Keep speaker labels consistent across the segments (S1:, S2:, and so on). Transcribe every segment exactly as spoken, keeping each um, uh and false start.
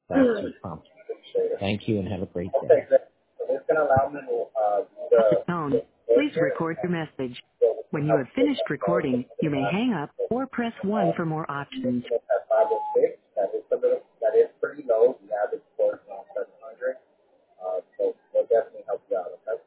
S1: That's your prompt. Thank you and have a great day.
S2: Okay, great. So this is going to allow me to uh,
S3: At the
S2: the,
S3: tone,
S2: the
S3: please
S2: filter
S3: record your message.
S2: so we can
S3: When you
S2: help
S3: have
S2: with
S3: finished
S2: that. So
S3: recording, you may hang up or press one for more options.
S2: looking at that five oh six, that is a little, that is pretty low. The average score is around seven hundred. Uh, so we'll definitely help you out, okay?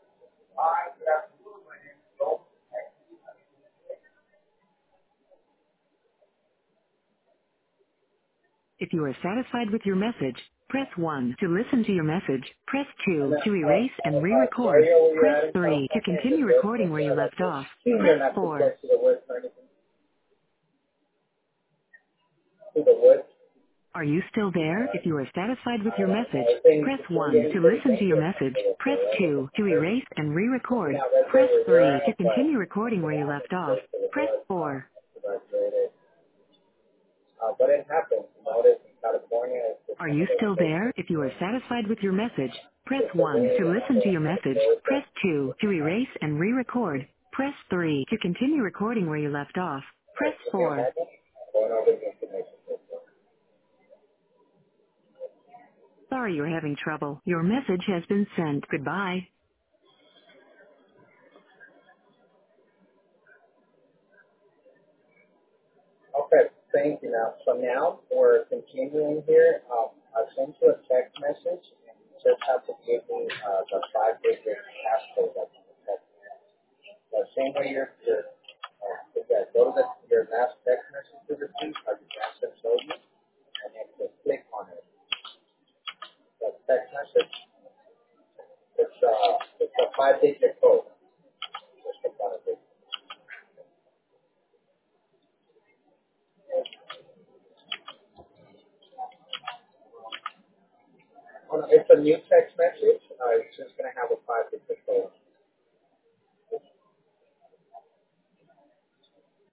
S3: If you are satisfied with your message, press one. To listen to your message, press
S2: And
S3: two.
S2: then,
S3: To
S2: uh,
S3: erase and
S2: uh, the
S3: re-record,
S2: area where you're
S3: press
S2: at in
S3: three. To
S2: California, is it
S3: continue
S2: good?
S3: recording where you
S2: Yeah, like
S3: left
S2: this.
S3: off,
S2: You're
S3: press
S2: not too
S3: four.
S2: close to the woods or anything? To the woods?
S3: Are you still there? If you are satisfied with your
S2: Uh, no,
S3: message,
S2: it's saying
S3: press one.
S2: getting
S3: To
S2: pretty
S3: listen to your
S2: dangerous
S3: message,
S2: for
S3: press
S2: right?
S3: two. To erase and
S2: Maybe
S3: re-record,
S2: not right there
S3: press
S2: where you're
S3: three. To
S2: at, but
S3: continue recording where you
S2: yeah,
S3: left off,
S2: close to the
S3: press
S2: woods. Uh,
S3: four.
S2: that's rated. Uh, but it happens. You notice in California, it's just
S3: Are
S2: one
S3: you
S2: of those
S3: still there?
S2: places
S3: If you are
S2: where
S3: satisfied with your message, press
S2: it's the
S3: one. To
S2: rain and all
S3: listen to
S2: the,
S3: your
S2: the
S3: message,
S2: roads
S3: press
S2: that
S3: two. To erase and re-record, press three. To continue recording where you left off, press
S2: like, give me a
S3: four.
S2: moment. I'm going over the information.
S3: Sorry you're having trouble. Your message has been sent. Goodbye.
S2: Okay, thank you. Now, so now we're continuing here. Um, I sent you a text message, and you just have to give me uh, the five-digit passcode that's in the text message. The same way you're, you're uh, yeah, go to the, your last text message you received, like the message showed you, and then just click on it. The text message, it's, uh, it's a five-digit code. Just click on it. Oh, no, it's a new text message. Uh, it's just going to have a five-digit code.